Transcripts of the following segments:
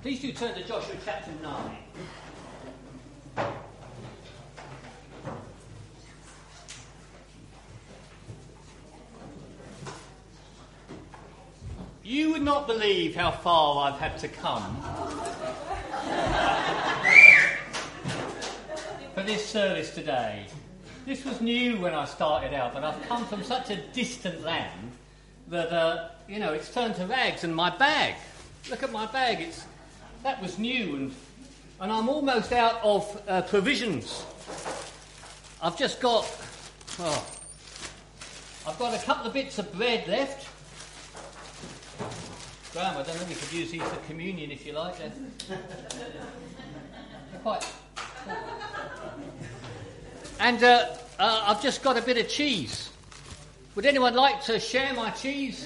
Please do turn to Joshua chapter 9. You would not believe how far I've had to come for this service today. This was new when I started out, but I've come from such a distant land that, it's turned to rags. And my bag, look at my bag, that was new, and I'm almost out of provisions. I've just got, I've got a couple of bits of bread left. Graham, I don't know if you could use these for communion if you like. They're quite... And I've just got a bit of cheese. Would anyone like to share my cheese?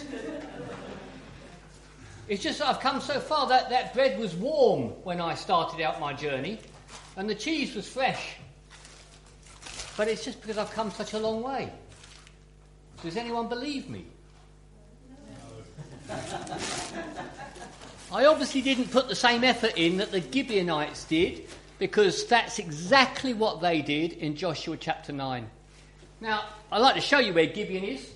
It's just that I've come so far that bread was warm when I started out my journey, and the cheese was fresh. But it's just because I've come such a long way. Does anyone believe me? I obviously didn't put the same effort in that the Gibeonites did, because that's exactly what they did in Joshua chapter 9. Now, I'd like to show you where Gibeon is.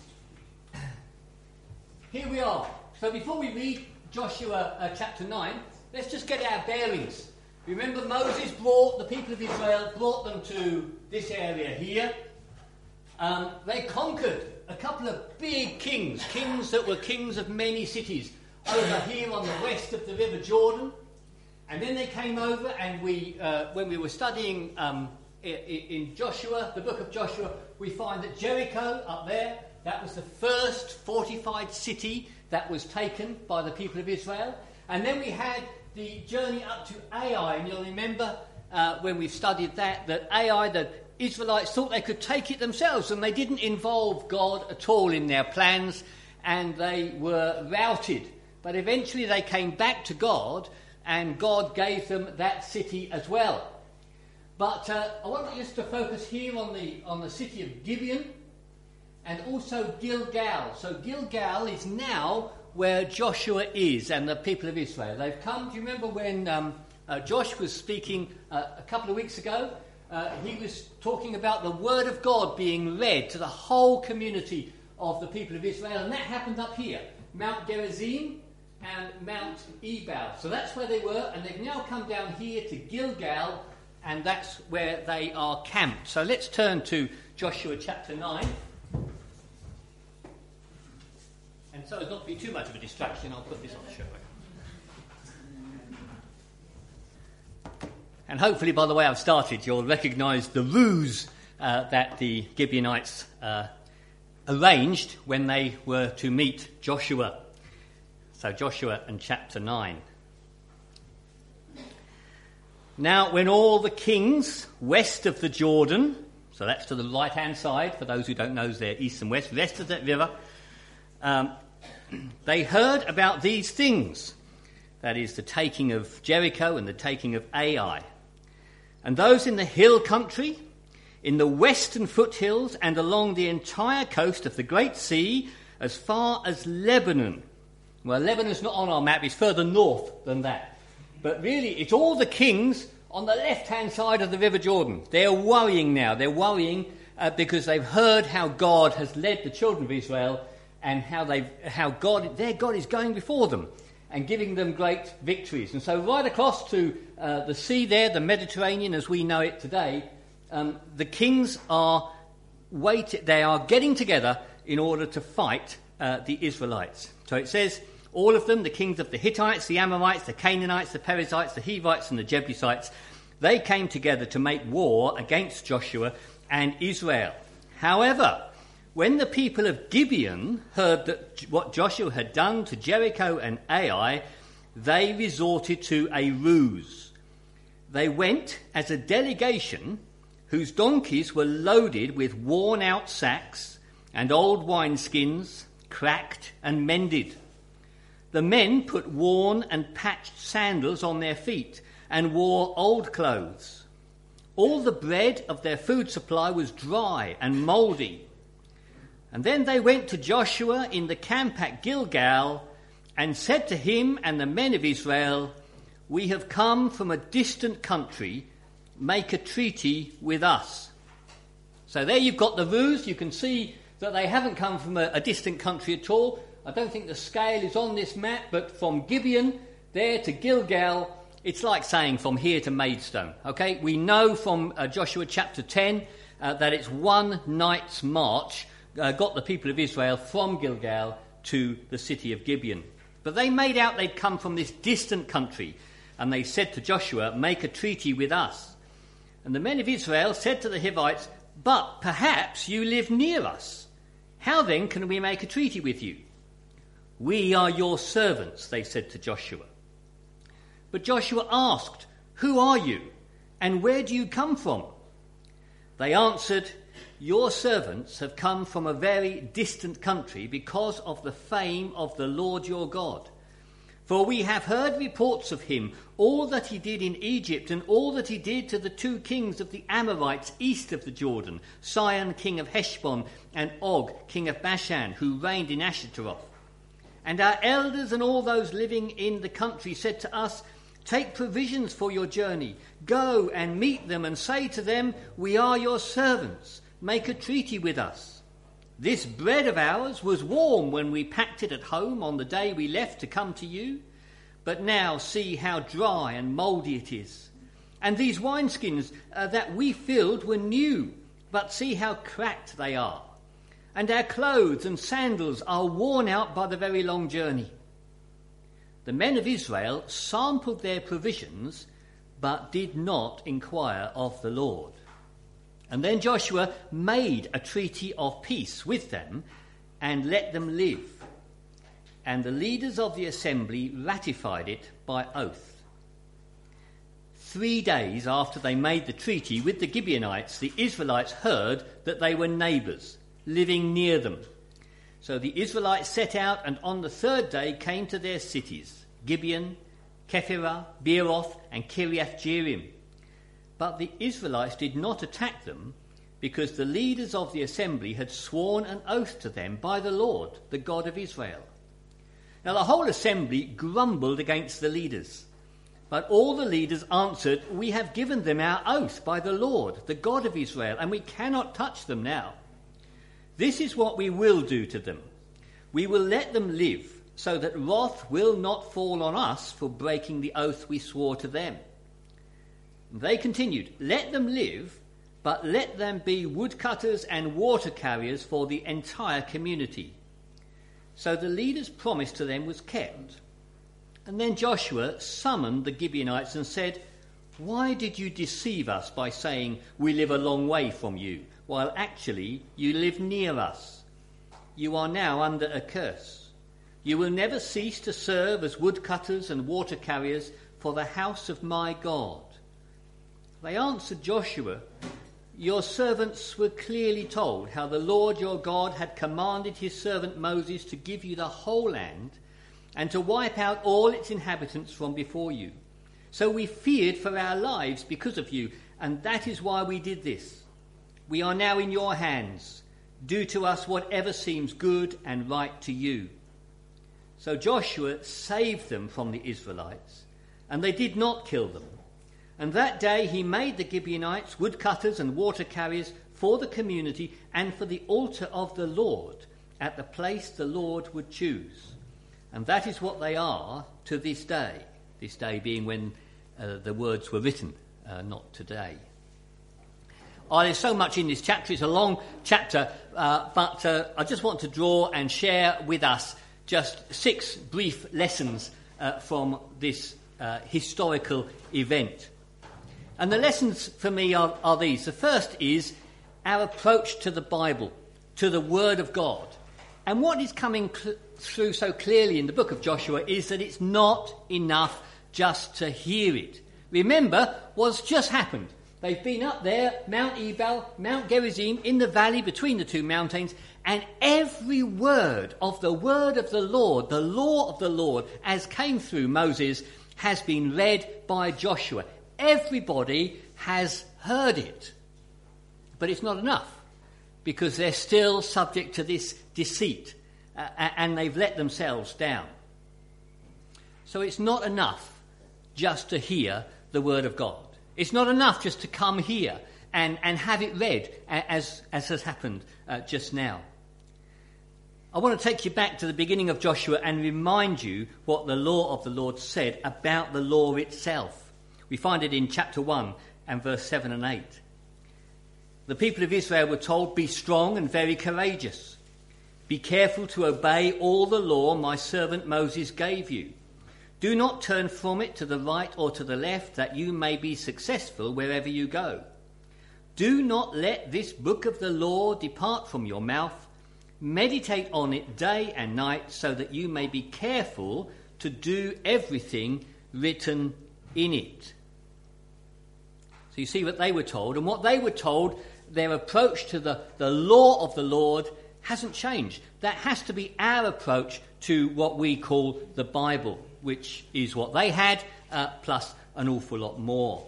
Here we are. So before we read Joshua chapter 9, let's just get our bearings. Remember, Moses brought the people of Israel, brought them to this area here. They conquered a couple of big kings that were kings of many cities, over here on the west of the River Jordan. And then they came over, and when we were studying in Joshua, the book of Joshua, we find that Jericho up there, that was the first fortified city that was taken by the people of Israel. And then we had the journey up to Ai, and you'll remember when we've studied that Ai, the Israelites thought they could take it themselves, and they didn't involve God at all in their plans, and they were routed. But eventually they came back to God, and God gave them that city as well. But I want us to focus here on the city of Gibeon and also Gilgal. So Gilgal is now where Joshua is and the people of Israel. They've come. Do you remember when Josh was speaking a couple of weeks ago? He was talking about the word of God being read to the whole community of the people of Israel, and that happened up here, Mount Gerizim and Mount Ebal. So that's where they were, and they've now come down here to Gilgal, and that's where they are camped. So let's turn to Joshua chapter 9. And so as not to be too much of a distraction, I'll put this on the show. And hopefully by the way I've started, you'll recognise the ruse that the Gibeonites arranged when they were to meet Joshua. So Joshua and chapter 9. Now when all the kings west of the Jordan, so that's to the right-hand side, for those who don't know, they're east and west, west of that river, they heard about these things, that is the taking of Jericho and the taking of Ai. And those in the hill country, in the western foothills and along the entire coast of the Great Sea, as far as Lebanon. Well, Lebanon's not on our map, it's further north than that. But really, it's all the kings on the left-hand side of the River Jordan. They're worrying now. They're worrying because they've heard how God has led the children of Israel and how their God is going before them and giving them great victories. And so right across to the sea there, the Mediterranean as we know it today, the kings are getting together in order to fight the Israelites. So it says, all of them, the kings of the Hittites, the Amorites, the Canaanites, the Perizzites, the Hivites and the Jebusites, they came together to make war against Joshua and Israel. However, when the people of Gibeon heard that what Joshua had done to Jericho and Ai, they resorted to a ruse. They went as a delegation whose donkeys were loaded with worn-out sacks and old wineskins, cracked and mended. The men put worn and patched sandals on their feet and wore old clothes. All the bread of their food supply was dry and mouldy. And then they went to Joshua in the camp at Gilgal and said to him and the men of Israel, "We have come from a distant country. Make a treaty with us." So there you've got the ruse. You can see that they haven't come from a distant country at all. I don't think the scale is on this map, but from Gibeon there to Gilgal, it's like saying from here to Maidstone. Okay, we know from Joshua chapter 10 that it's one night's march got the people of Israel from Gilgal to the city of Gibeon. But they made out they'd come from this distant country, and they said to Joshua, "Make a treaty with us." And the men of Israel said to the Hivites, "But perhaps you live near us. How then can we make a treaty with you?" "We are your servants," they said to Joshua. But Joshua asked, "Who are you, and where do you come from?" They answered, "Your servants have come from a very distant country because of the fame of the Lord your God. For we have heard reports of him, all that he did in Egypt and all that he did to the two kings of the Amorites east of the Jordan, Sihon king of Heshbon and Og king of Bashan, who reigned in Ashtaroth. And our elders and all those living in the country said to us, 'Take provisions for your journey. Go and meet them and say to them, "We are your servants. Make a treaty with us." This bread of ours was warm when we packed it at home on the day we left to come to you. But now see how dry and mouldy it is. And these wineskins that we filled were new, but see how cracked they are. And our clothes and sandals are worn out by the very long journey." The men of Israel sampled their provisions, but did not inquire of the Lord. And then Joshua made a treaty of peace with them and let them live. And the leaders of the assembly ratified it by oath. 3 days after they made the treaty with the Gibeonites, the Israelites heard that they were neighbours, living near them. So the Israelites set out, and on the 3rd day came to their cities, Gibeon, Kephirah, Beeroth, and Kiriath-Jearim. But the Israelites did not attack them, because the leaders of the assembly had sworn an oath to them by the Lord, the God of Israel. Now the whole assembly grumbled against the leaders. But all the leaders answered, "We have given them our oath by the Lord, the God of Israel, and we cannot touch them now. This is what we will do to them. We will let them live, so that wrath will not fall on us for breaking the oath we swore to them." They continued, "Let them live, but let them be woodcutters and water carriers for the entire community." So the leader's promise to them was kept. And then Joshua summoned the Gibeonites and said, "Why did you deceive us by saying, 'We live a long way from you,' while actually you live near us? You are now under a curse. You will never cease to serve as woodcutters and water carriers for the house of my God." They answered Joshua, "Your servants were clearly told how the Lord your God had commanded his servant Moses to give you the whole land and to wipe out all its inhabitants from before you. So we feared for our lives because of you, and that is why we did this. We are now in your hands. Do to us whatever seems good and right to you." So Joshua saved them from the Israelites, and they did not kill them. And that day he made the Gibeonites woodcutters and water carriers for the community and for the altar of the Lord at the place the Lord would choose. And that is what they are to this day being when the words were written, not today. There's so much in this chapter. It's a long chapter, but I just want to draw and share with us just 6 brief lessons from this historical event. And the lessons for me are these. The first is our approach to the Bible, to the Word of God. And what is coming through so clearly in the book of Joshua is that it's not enough just to hear it. Remember what's just happened. They've been up there, Mount Ebal, Mount Gerizim, in the valley between the two mountains, and every word of the word of the Lord, the law of the Lord, as came through Moses, has been read by Joshua. Everybody has heard it. But it's not enough, because they're still subject to this deceit, and they've let themselves down. So it's not enough just to hear the word of God. It's not enough just to come here and have it read as has happened just now. I want to take you back to the beginning of Joshua and remind you what the law of the Lord said about the law itself. We find it in chapter 1 and verse 7 and 8. The people of Israel were told, "Be strong and very courageous. Be careful to obey all the law my servant Moses gave you. Do not turn from it to the right or to the left, that you may be successful wherever you go. Do not let this book of the law depart from your mouth. Meditate on it day and night, so that you may be careful to do everything written in it." So you see what they were told, and what they were told, their approach to the law of the Lord hasn't changed. That has to be our approach to what we call the Bible, which is what they had, plus an awful lot more.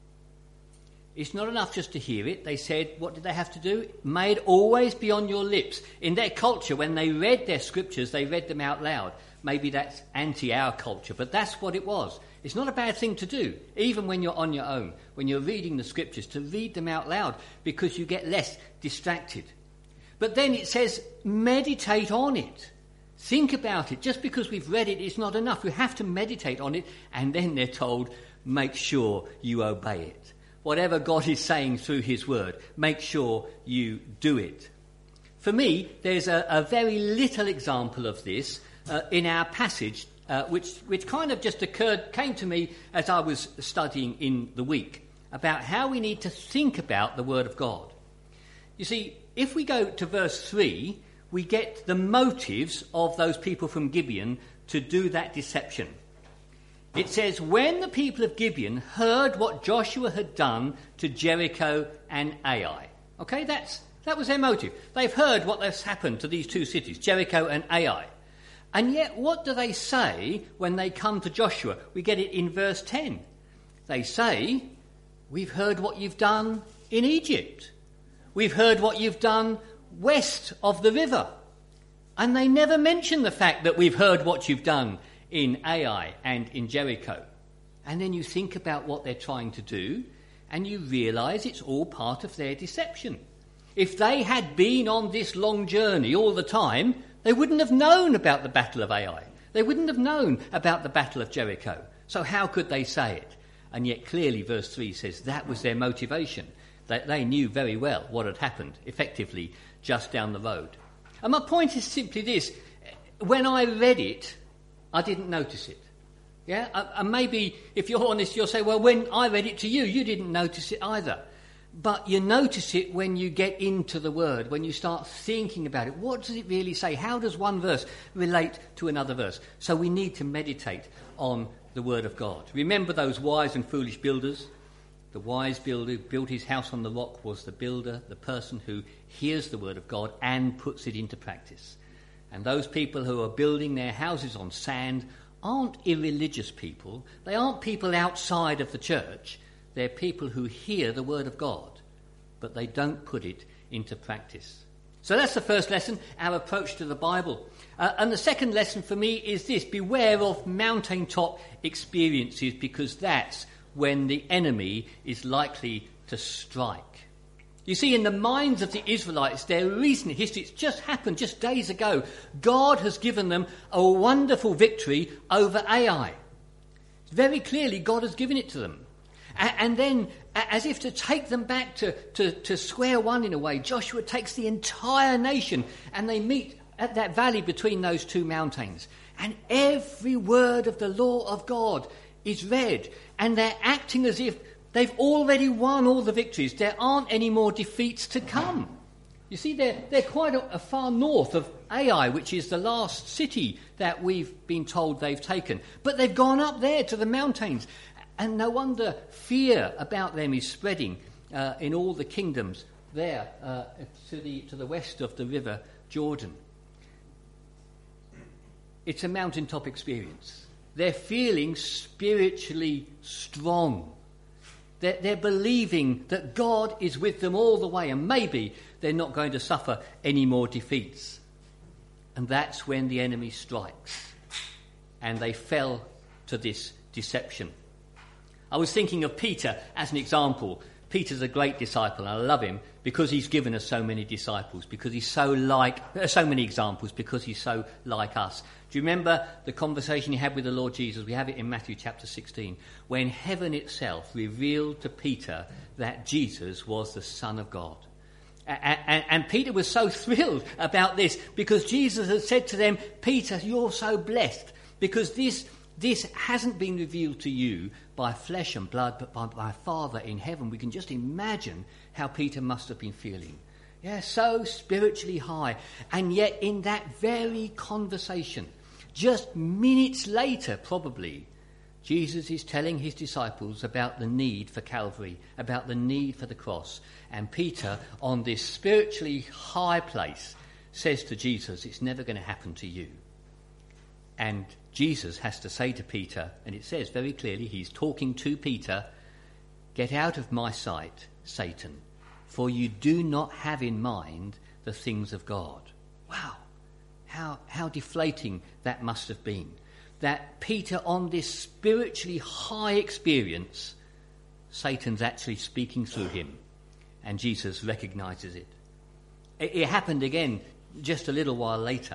It's not enough just to hear it. They said, what did they have to do? May it always be on your lips. In their culture, when they read their scriptures, they read them out loud. Maybe that's anti our culture, but that's what it was. It's not a bad thing to do, even when you're on your own, when you're reading the scriptures, to read them out loud, because you get less distracted. But then it says, meditate on it. Think about it. Just because we've read it, it's not enough. We have to meditate on it, and then they're told, make sure you obey it. Whatever God is saying through his word, make sure you do it. For me, there's a very little example of this in our passage, which kind of just came to me as I was studying in the week, about how we need to think about the word of God. You see, if we go to verse 3, we get the motives of those people from Gibeon to do that deception. It says, when the people of Gibeon heard what Joshua had done to Jericho and Ai. Okay, that was their motive. They've heard what has happened to these two cities, Jericho and Ai. And yet, what do they say when they come to Joshua? We get it in verse 10. They say, we've heard what you've done in Egypt. We've heard what you've done west of the river. And they never mention the fact that we've heard what you've done in Ai and in Jericho. And then you think about what they're trying to do, and you realise it's all part of their deception. If they had been on this long journey all the time, they wouldn't have known about the Battle of Ai. They wouldn't have known about the Battle of Jericho. So how could they say it? And yet clearly verse 3 says that was their motivation. That they knew very well what had happened, effectively, just down the road. And my point is simply this. When I read it, I didn't notice it. Yeah? And maybe, if you're honest, you'll say, well, when I read it to you, you didn't notice it either. But you notice it when you get into the word, when you start thinking about it. What does it really say? How does one verse relate to another verse? So we need to meditate on the word of God. Remember those wise and foolish builders? The wise builder who built his house on the rock was the builder, the person who hears the word of God and puts it into practice. And those people who are building their houses on sand aren't irreligious people. They aren't people outside of the church. They're people who hear the word of God, but they don't put it into practice. So that's the first lesson, our approach to the Bible. And the second lesson for me is this: beware of mountaintop experiences, because that's when the enemy is likely to strike. You see, in the minds of the Israelites, their recent history, it's just happened just days ago. God has given them a wonderful victory over Ai. Very clearly, God has given it to them. And then, as if to take them back to square one in a way, Joshua takes the entire nation and they meet at that valley between those two mountains. And every word of the law of God is read. And they're acting as if they've already won all the victories. There aren't any more defeats to come. You see, they're quite a far north of Ai, which is the last city that we've been told they've taken. But they've gone up there to the mountains. And no wonder fear about them is spreading in all the kingdoms there to the west of the river Jordan. It's a mountaintop experience. They're feeling spiritually strong. They're believing that God is with them all the way, and maybe they're not going to suffer any more defeats. And that's when the enemy strikes. And they fell to this deception. I was thinking of Peter as an example. Peter's a great disciple, and I love him because he's given us so many disciples, because he's so many examples, because he's so like us. Do you remember the conversation he had with the Lord Jesus? We have it in Matthew chapter 16, when heaven itself revealed to Peter that Jesus was the Son of God. And Peter was so thrilled about this because Jesus had said to them, Peter, you're so blessed because this hasn't been revealed to you by flesh and blood, but by my Father in heaven. We can just imagine how Peter must have been feeling. Yeah, so spiritually high. And yet in that very conversation, just minutes later probably, Jesus is telling his disciples about the need for Calvary, about the need for the cross. And Peter, on this spiritually high place, says to Jesus, it's never going to happen to you. And Jesus has to say to Peter, and it says very clearly, he's talking to Peter, get out of my sight, Satan, for you do not have in mind the things of God. Wow, how deflating that must have been. That Peter, on this spiritually high experience, Satan's actually speaking through him, and Jesus recognises it. It happened again just a little while later,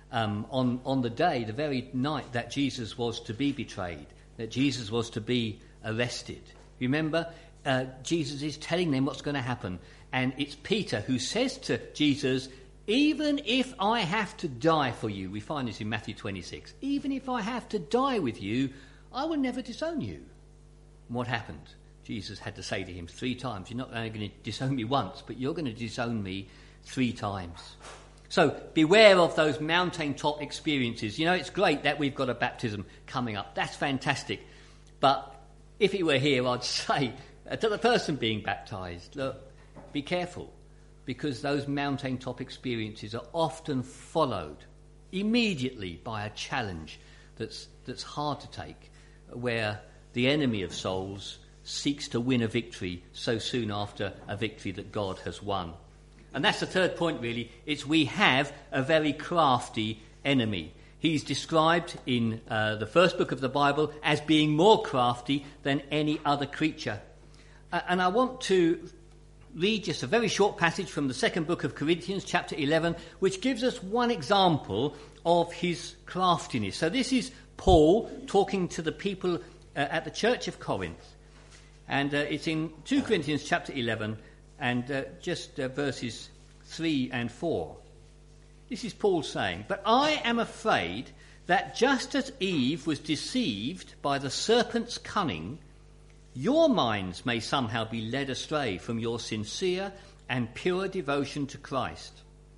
on the day, the very night that Jesus was to be betrayed, that Jesus was to be arrested. Remember, Jesus is telling them what's going to happen, and it's Peter who says to Jesus, even if I have to die for you, we find this in Matthew 26, even if I have to die with you, I will never disown you. And what happened? Jesus had to say to him 3 times, you're not only going to disown me once, but you're going to disown me 3 times. So beware of those mountaintop experiences. You know, it's great that we've got a baptism coming up. That's fantastic. But if he were here, I'd say to the person being baptised, look, be careful, because those mountaintop experiences are often followed immediately by a challenge that's hard to take, where the enemy of souls seeks to win a victory so soon after a victory that God has won. And that's the third point, really. It's we have a very crafty enemy. He's described in the first book of the Bible as being more crafty than any other creature. And I want to read just a very short passage from the second book of Corinthians, chapter 11, which gives us one example of his craftiness. So this is Paul talking to the people at the church of Corinth. And it's in 2 Corinthians chapter 11 and verses 3 and 4. This is Paul saying, but I am afraid that just as Eve was deceived by the serpent's cunning, your minds may somehow be led astray from your sincere and pure devotion to Christ.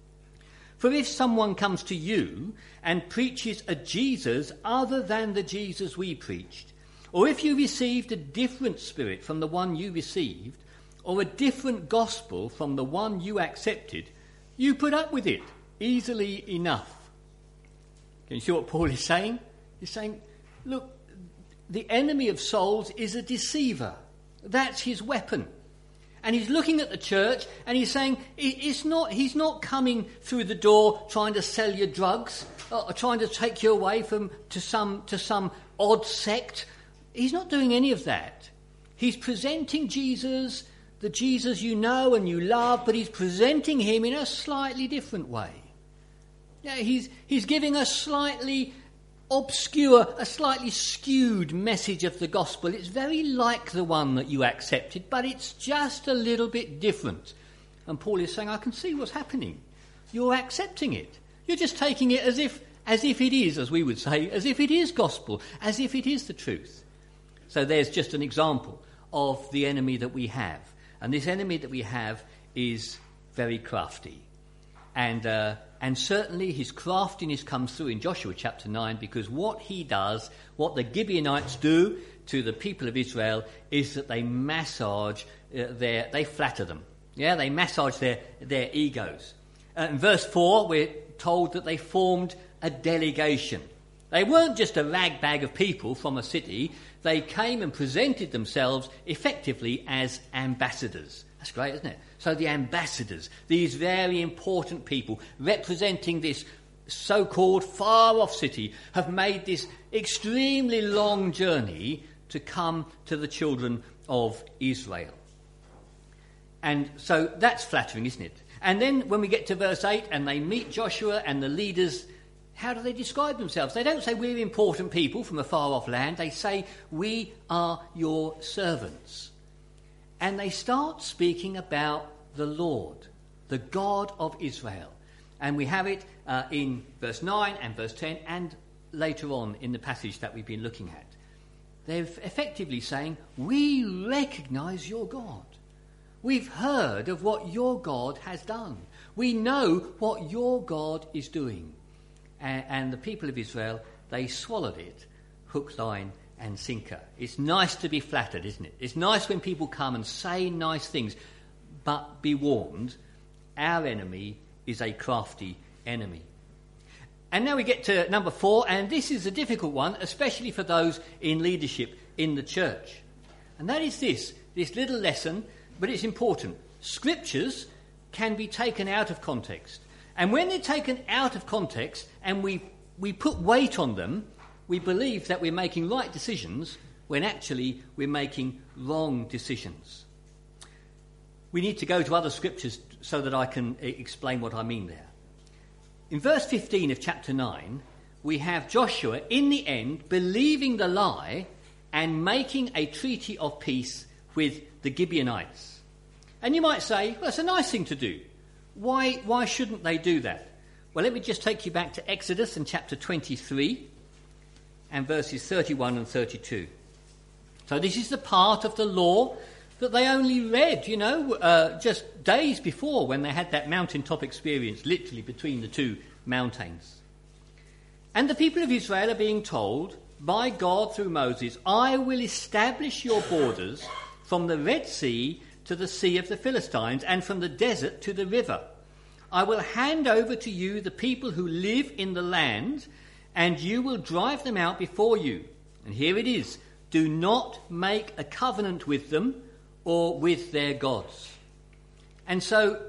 For if someone comes to you and preaches a Jesus other than the Jesus we preached, or if you received a different spirit from the one you received, or a different gospel from the one you accepted, you put up with it easily enough. Can you see what Paul is saying? He's saying, look, the enemy of souls is a deceiver. That's his weapon. And he's looking at the church and he's saying, he's not coming through the door trying to sell you drugs or trying to take you away to some odd sect. He's not doing any of that. He's presenting Jesus, the Jesus you know and you love, but he's presenting him in a slightly different way. Yeah, he's giving a slightly obscure, a slightly skewed message of the gospel. It's very like the one that you accepted, but it's just a little bit different. And Paul is saying, I can see what's happening. You're accepting it. You're just taking it as if it is, as we would say, as if it is gospel, as if it is the truth. So there's just an example of the enemy that we have. And this enemy that we have is very crafty. And certainly his craftiness comes through in Joshua chapter 9, because what he does, what the Gibeonites do to the people of Israel, is that they massage they flatter them. Yeah, they massage their egos. In verse 4, we're told that they formed a delegation. They weren't just a rag bag of people from a city. They came and presented themselves effectively as ambassadors. That's great, isn't it? So the ambassadors, these very important people representing this so-called far-off city, have made this extremely long journey to come to the children of Israel. And so that's flattering, isn't it? And then when we get to verse 8 and they meet Joshua and the leaders, how do they describe themselves? They don't say we're important people from a far-off land. They say we are your servants. And they start speaking about the Lord, the God of Israel. And we have it in verse 9 and verse 10 and later on in the passage that we've been looking at. They're effectively saying, we recognise your God. We've heard of what your God has done. We know what your God is doing. And the people of Israel, they swallowed it, hook, line and sinker. It's nice to be flattered, isn't it? It's nice when people come and say nice things, but be warned, our enemy is a crafty enemy. And now we get to number 4, and this is a difficult one, especially for those in leadership in the church. And that is this little lesson, but it's important. Scriptures can be taken out of context. And when they're taken out of context and we put weight on them, we believe that we're making right decisions when actually we're making wrong decisions. We need to go to other scriptures so that I can explain what I mean there. In verse 15 of chapter 9, we have Joshua, in the end, believing the lie and making a treaty of peace with the Gibeonites. And you might say, well, it's a nice thing to do. Why shouldn't they do that? Well, let me just take you back to Exodus in chapter 23 and verses 31 and 32. So this is the part of the law that they only read, just days before when they had that mountaintop experience, literally between the two mountains. And the people of Israel are being told by God through Moses, I will establish your borders from the Red Sea to the Sea of the Philistines and from the desert to the river. I will hand over to you the people who live in the land, and you will drive them out before you. And here it is, do not make a covenant with them or with their gods. And so,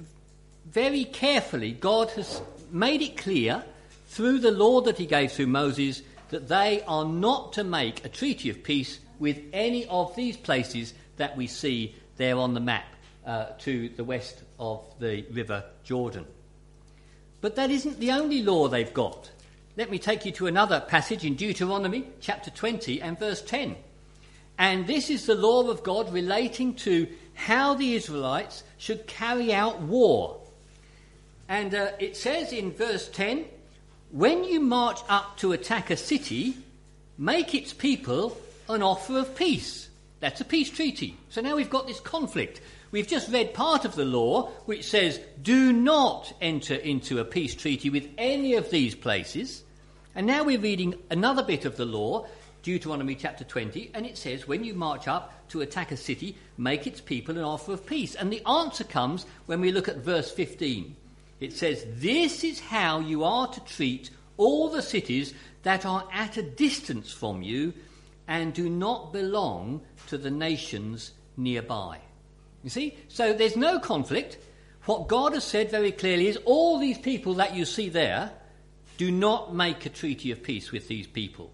very carefully, God has made it clear through the law that he gave through Moses that they are not to make a treaty of peace with any of these places that we see there on the map to the west of the river Jordan. But that isn't the only law they've got. Let me take you to another passage in Deuteronomy chapter 20 and verse 10. And this is the law of God relating to how the Israelites should carry out war. And it says in verse 10, when you march up to attack a city, make its people an offer of peace. That's a peace treaty. So now we've got this conflict. We've just read part of the law which says do not enter into a peace treaty with any of these places. And now we're reading another bit of the law, Deuteronomy chapter 20, and it says, when you march up to attack a city, make its people an offer of peace. And the answer comes when we look at verse 15. It says, this is how you are to treat all the cities that are at a distance from you and do not belong to the nations nearby. You see? So there's no conflict. What God has said very clearly is all these people that you see there, do not make a treaty of peace with these people.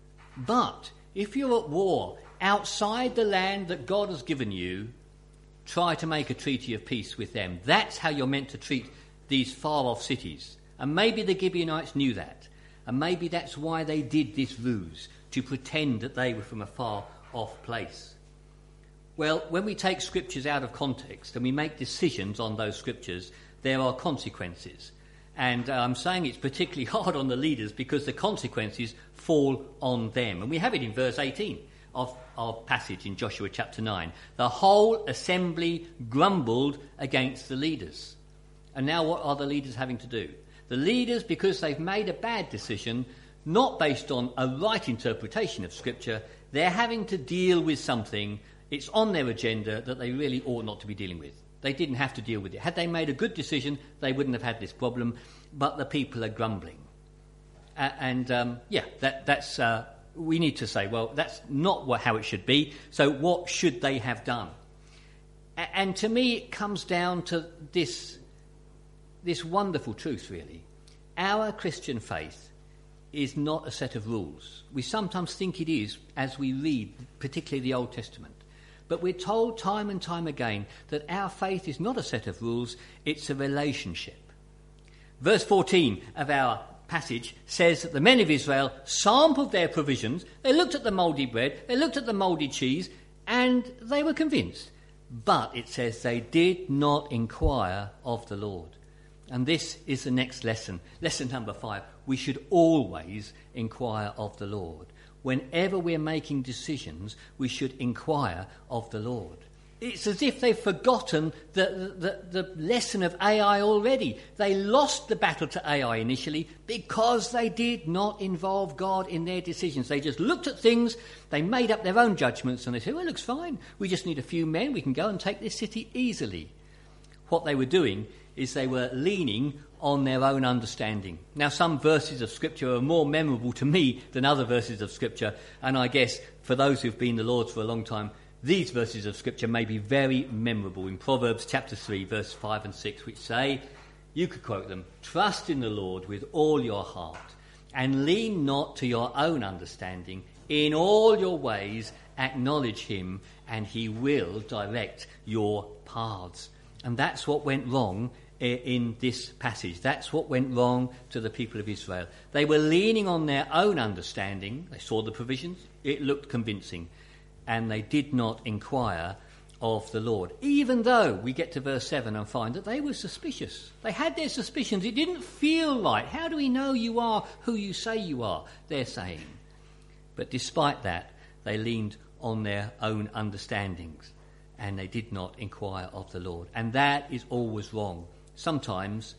But if you're at war outside the land that God has given you, try to make a treaty of peace with them. That's how you're meant to treat these far-off cities. And maybe the Gibeonites knew that. And maybe that's why they did this ruse, to pretend that they were from a far-off place. Well, when we take scriptures out of context and we make decisions on those scriptures, there are consequences. And I'm saying it's particularly hard on the leaders because the consequences fall on them. And we have it in verse 18 of our passage in Joshua chapter 9. The whole assembly grumbled against the leaders. And now what are the leaders having to do? The leaders, because they've made a bad decision, not based on a right interpretation of Scripture, they're having to deal with something. It's on their agenda that they really ought not to be dealing with. They didn't have to deal with it. Had they made a good decision, they wouldn't have had this problem. But the people are grumbling. That's we need to say, well, that's not how it should be. So what should they have done? And to me, it comes down to this wonderful truth, really. Our Christian faith is not a set of rules. We sometimes think it is as we read, particularly the Old Testament. But we're told time and time again that our faith is not a set of rules, it's a relationship. Verse 14 of our passage says that the men of Israel sampled their provisions, they looked at the mouldy bread, they looked at the mouldy cheese, and they were convinced. But it says they did not inquire of the Lord. And this is the next lesson. Lesson number 5. We should always inquire of the Lord. Whenever we're making decisions, we should inquire of the Lord. It's as if they've forgotten the lesson of Ai already. They lost the battle to Ai initially because they did not involve God in their decisions. They just looked at things, they made up their own judgments, and they said, well, it looks fine. We just need a few men, we can go and take this city easily. What they were doing is they were leaning on their own understanding. Now, some verses of Scripture are more memorable to me than other verses of Scripture, and I guess for those who've been the Lord's for a long time, these verses of Scripture may be very memorable. In Proverbs chapter 3, verse 5 and 6, which say, you could quote them, trust in the Lord with all your heart, and lean not to your own understanding. In all your ways acknowledge him, and he will direct your paths. And that's what went wrong in this passage. That's what went wrong to the people of Israel. They were leaning on their own understanding. They saw the provisions. It looked convincing. And they did not inquire of the Lord. Even though we get to verse 7 and find that they were suspicious. They had their suspicions. It didn't feel right. How do we know you are who you say you are? They're saying. But despite that, they leaned on their own understandings. And they did not inquire of the Lord. And that is always wrong. Sometimes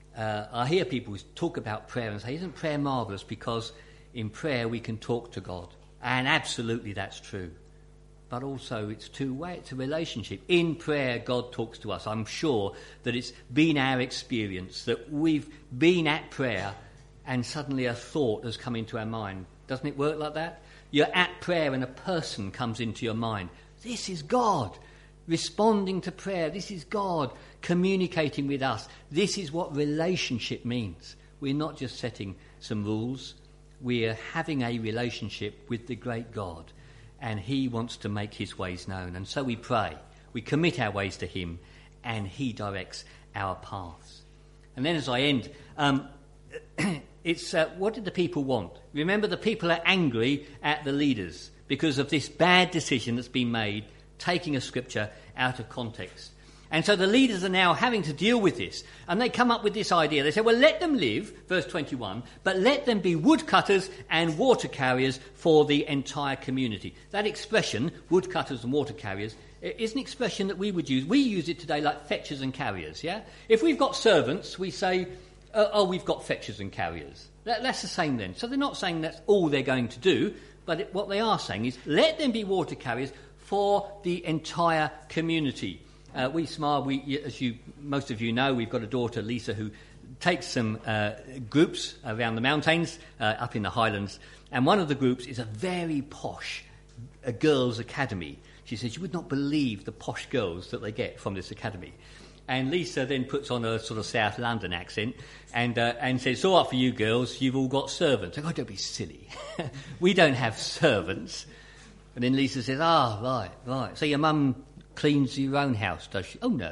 I hear people talk about prayer and say, isn't prayer marvellous? Because in prayer we can talk to God. And absolutely that's true. But also it's two-way, it's a relationship. In prayer, God talks to us. I'm sure that it's been our experience that we've been at prayer and suddenly a thought has come into our mind. Doesn't it work like that? You're at prayer and a person comes into your mind. This is God responding to prayer. This is God communicating with us. This is what relationship means. We're not just setting some rules. We're having a relationship with the great God. And he wants to make his ways known. And so we pray. We commit our ways to him. And he directs our paths. And then as I end, it's what did the people want? Remember, the people are angry at the leaders because of this bad decision that's been made, taking a scripture out of context. And so the leaders are now having to deal with this. And they come up with this idea. They say, well, let them live, verse 21, but let them be woodcutters and water carriers for the entire community. That expression, woodcutters and water carriers, is an expression that we would use. We use it today like fetchers and carriers, yeah? If we've got servants, we say, we've got fetchers and carriers. That's the same then. So they're not saying that's all they're going to do, but what they are saying is, let them be water carriers for the entire community. As most of you know, we've got a daughter, Lisa, who takes some groups around the mountains, up in the Highlands, and one of the groups is a very posh girls' academy. She says, you would not believe the posh girls that they get from this academy. And Lisa then puts on a sort of South London accent and says, all right for you girls, you've all got servants. I go, don't be silly. We don't have servants. And then Lisa says, right. So your mum cleans your own house, does she? Oh, no.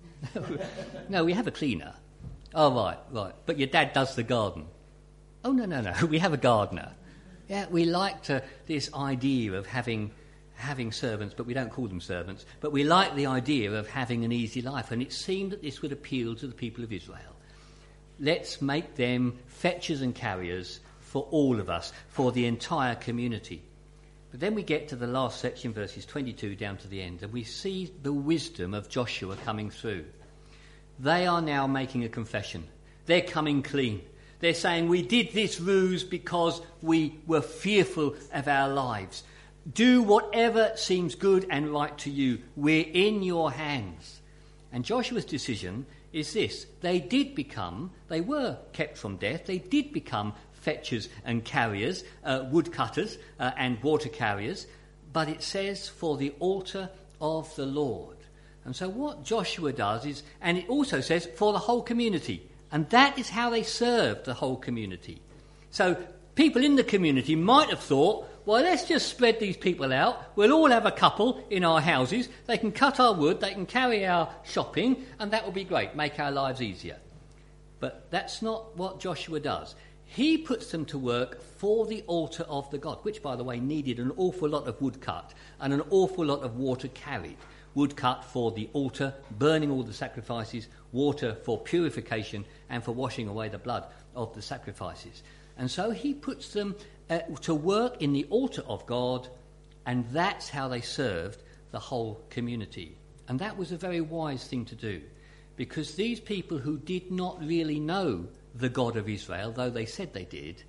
No, we have a cleaner. Oh, right. But your dad does the garden. Oh, no. We have a gardener. Yeah, we like this idea of having servants, but we don't call them servants. But we like the idea of having an easy life. And it seemed that this would appeal to the people of Israel. Let's make them fetchers and carriers for all of us, for the entire community. But then we get to the last section, verses 22 down to the end, and we see the wisdom of Joshua coming through. They are now making a confession. They're coming clean. They're saying, we did this ruse because we were fearful of our lives. Do whatever seems good and right to you. We're in your hands. And Joshua's decision is this. They were kept from death. They did become fetchers and carriers, woodcutters and water carriers, but it says for the altar of the Lord. And so what Joshua does is, and it also says for the whole community, and that is how they served the whole community. So people in the community might have thought, well, let's just spread these people out. We'll all have a couple in our houses. They can cut our wood, they can carry our shopping, and that will be great, make our lives easier. But that's not what Joshua does. He puts them to work for the altar of the God, which, by the way, needed an awful lot of wood cut and an awful lot of water carried. Wood cut for the altar, burning all the sacrifices, water for purification and for washing away the blood of the sacrifices. And so he puts them to work in the altar of God, and that's how they served the whole community. And that was a very wise thing to do, because these people who did not really know the God of Israel, though they said they did,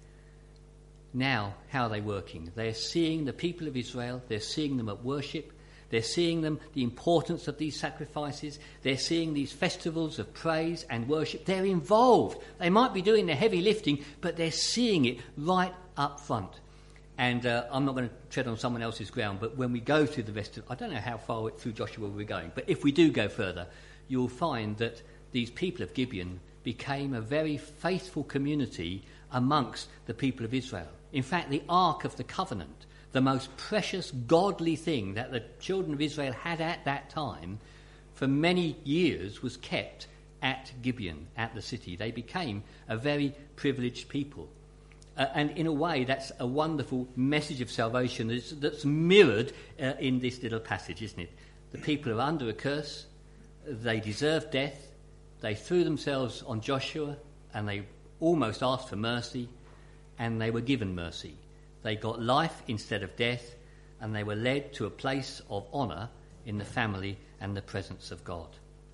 now how are they working? They're seeing the people of Israel, they're seeing them at worship, they're seeing them, the importance of these sacrifices, they're seeing these festivals of praise and worship. They're involved. They might be doing the heavy lifting, but they're seeing it right up front. And I'm not going to tread on someone else's ground, but when we go through the rest of, I don't know how far through Joshua we're going, but if we do go further, you'll find that these people of Gibeon became a very faithful community amongst the people of Israel. In fact, the Ark of the Covenant, the most precious godly thing that the children of Israel had at that time, for many years was kept at Gibeon, at the city. They became a very privileged people. And in a way, that's a wonderful message of salvation that's mirrored in this little passage, isn't it? The people are under a curse, they deserve death, they threw themselves on Joshua and they almost asked for mercy, and they were given mercy. They got life instead of death, and they were led to a place of honour in the family and the presence of God.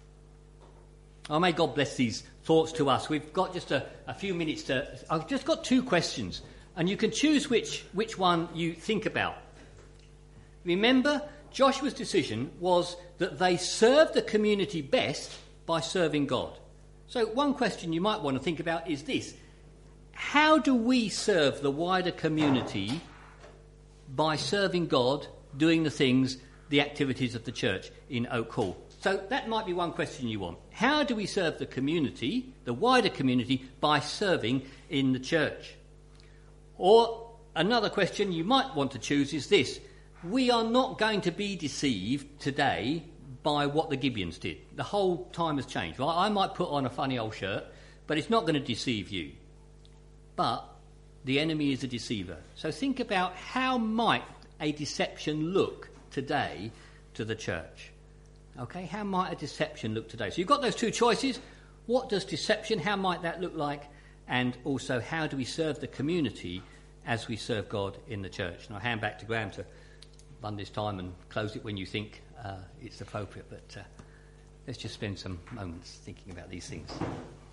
Oh, may God bless these thoughts to us. We've got just a few minutes to... I've just got two questions, and you can choose which one you think about. Remember, Joshua's decision was that they served the community best by serving God. So one question you might want to think about is this: how do we serve the wider community by serving God, doing the things, the activities of the church in Oak Hall? So that might be one question you want. How do we serve the community, the wider community, by serving in the church? Or another question you might want to choose is this: we are not going to be deceived today by what the Gibeons did. The whole time has changed. Right? I might put on a funny old shirt, but it's not going to deceive you. But the enemy is a deceiver. So think about how might a deception look today to the church. Okay, how might a deception look today? So you've got those two choices. What does deception, how might that look like? And also, how do we serve the community as we serve God in the church? And I'll hand back to Graham to run this time and close it when you think it's appropriate. But let's just spend some moments thinking about these things.